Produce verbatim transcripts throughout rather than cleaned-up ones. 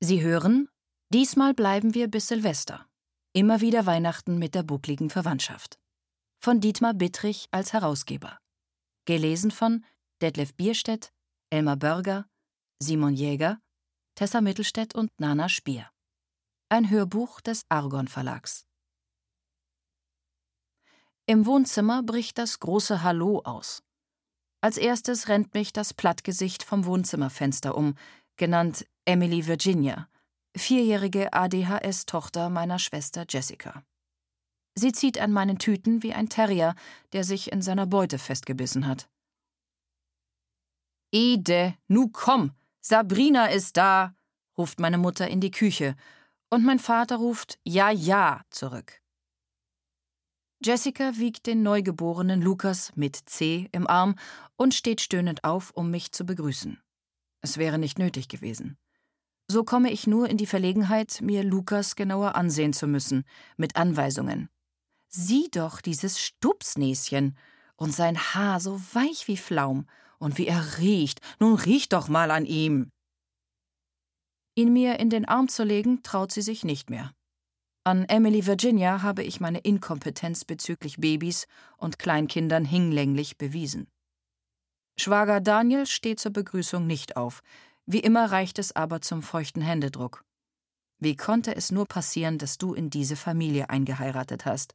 Sie hören, diesmal bleiben wir bis Silvester. Immer wieder Weihnachten mit der buckligen Verwandtschaft. Von Dietmar Bittrich als Herausgeber. Gelesen von Detlef Bierstedt, Elmar Börger, Simon Jäger, Tessa Mittelstädt und Nana Spier. Ein Hörbuch des Argon Verlags. Im Wohnzimmer bricht das große Hallo aus. Als erstes rennt mich das Plattgesicht vom Wohnzimmerfenster um, genannt Emily Virginia, vierjährige A D H S-Tochter meiner Schwester Jessica. Sie zieht an meinen Tüten wie ein Terrier, der sich in seiner Beute festgebissen hat. »Ede, nu komm, Sabrina ist da«, ruft meine Mutter in die Küche, und mein Vater ruft »Ja, ja« zurück. Jessica wiegt den Neugeborenen Lukas mit C im Arm und steht stöhnend auf, um mich zu begrüßen. Es wäre nicht nötig gewesen. So komme ich nur in die Verlegenheit, mir Lukas genauer ansehen zu müssen, mit Anweisungen. Sieh doch dieses Stupsnäschen und sein Haar so weich wie Flaum und wie er riecht. Nun riech doch mal an ihm. Ihn mir in den Arm zu legen, traut sie sich nicht mehr. An Emily Virginia habe ich meine Inkompetenz bezüglich Babys und Kleinkindern hinlänglich bewiesen. Schwager Daniel steht zur Begrüßung nicht auf. Wie immer reicht es aber zum feuchten Händedruck. Wie konnte es nur passieren, dass du in diese Familie eingeheiratet hast?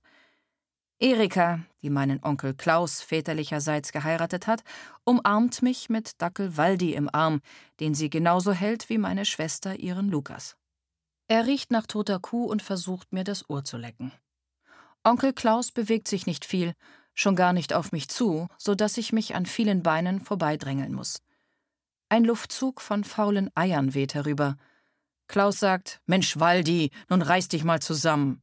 Erika, die meinen Onkel Klaus väterlicherseits geheiratet hat, umarmt mich mit Dackel Waldi im Arm, den sie genauso hält wie meine Schwester ihren Lukas. Er riecht nach toter Kuh und versucht, mir das Ohr zu lecken. Onkel Klaus bewegt sich nicht viel, schon gar nicht auf mich zu, so dass ich mich an vielen Beinen vorbeidrängeln muss. Ein Luftzug von faulen Eiern weht herüber. Klaus sagt, »Mensch, Waldi, nun reiß dich mal zusammen.«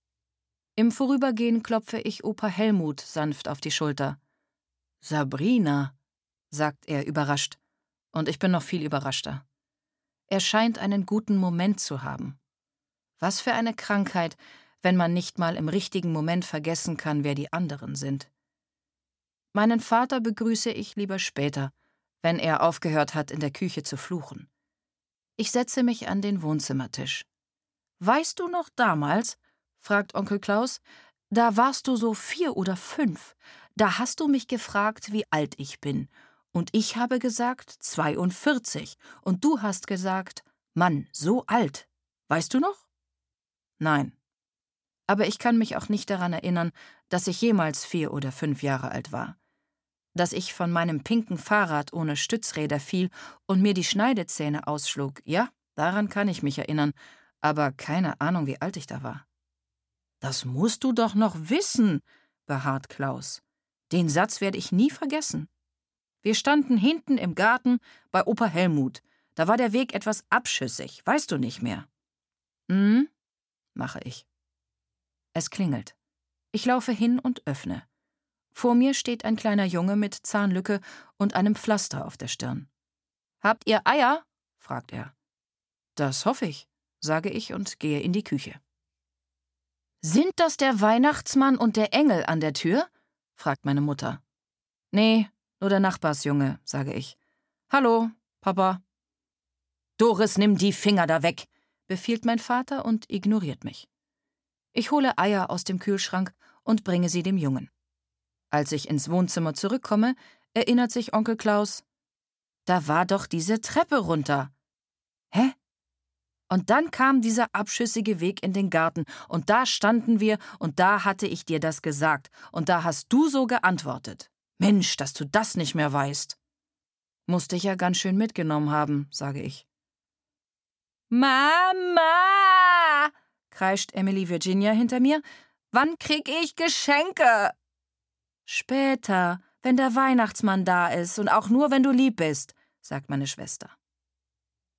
Im Vorübergehen klopfe ich Opa Helmut sanft auf die Schulter. »Sabrina«, sagt er überrascht, und ich bin noch viel überraschter. Er scheint einen guten Moment zu haben. Was für eine Krankheit, wenn man nicht mal im richtigen Moment vergessen kann, wer die anderen sind. Meinen Vater begrüße ich lieber später, wenn er aufgehört hat, in der Küche zu fluchen. Ich setze mich an den Wohnzimmertisch. »Weißt du noch damals«, fragt Onkel Klaus, »da warst du so vier oder fünf. Da hast du mich gefragt, wie alt ich bin. Und ich habe gesagt, zweiundvierzig. Und du hast gesagt, Mann, so alt. Weißt du noch?« Nein. Aber ich kann mich auch nicht daran erinnern, dass ich jemals vier oder fünf Jahre alt war. Dass ich von meinem pinken Fahrrad ohne Stützräder fiel und mir die Schneidezähne ausschlug, ja, daran kann ich mich erinnern, aber keine Ahnung, wie alt ich da war. »Das musst du doch noch wissen«, beharrt Klaus. »Den Satz werde ich nie vergessen. Wir standen hinten im Garten bei Opa Helmut. Da war der Weg etwas abschüssig, weißt du nicht mehr?« »Hm«, mache ich. Es klingelt. Ich laufe hin und öffne. Vor mir steht ein kleiner Junge mit Zahnlücke und einem Pflaster auf der Stirn. »Habt ihr Eier?« fragt er. »Das hoffe ich«, sage ich und gehe in die Küche. »Sind das der Weihnachtsmann und der Engel an der Tür?« fragt meine Mutter. »Nee, nur der Nachbarsjunge«, sage ich. »Hallo, Papa.« »Doris, nimm die Finger da weg«, befiehlt mein Vater und ignoriert mich. Ich hole Eier aus dem Kühlschrank und bringe sie dem Jungen. Als ich ins Wohnzimmer zurückkomme, erinnert sich Onkel Klaus, »Da war doch diese Treppe runter.« »Hä?« Und dann kam dieser abschüssige Weg in den Garten, und da standen wir, und da hatte ich dir das gesagt, und da hast du so geantwortet. Mensch, dass du das nicht mehr weißt.« »Musste ich ja ganz schön mitgenommen haben«, sage ich. »Mama«, kreischt Emily Virginia hinter mir, »wann krieg ich Geschenke?« »Später, wenn der Weihnachtsmann da ist und auch nur, wenn du lieb bist«, sagt meine Schwester.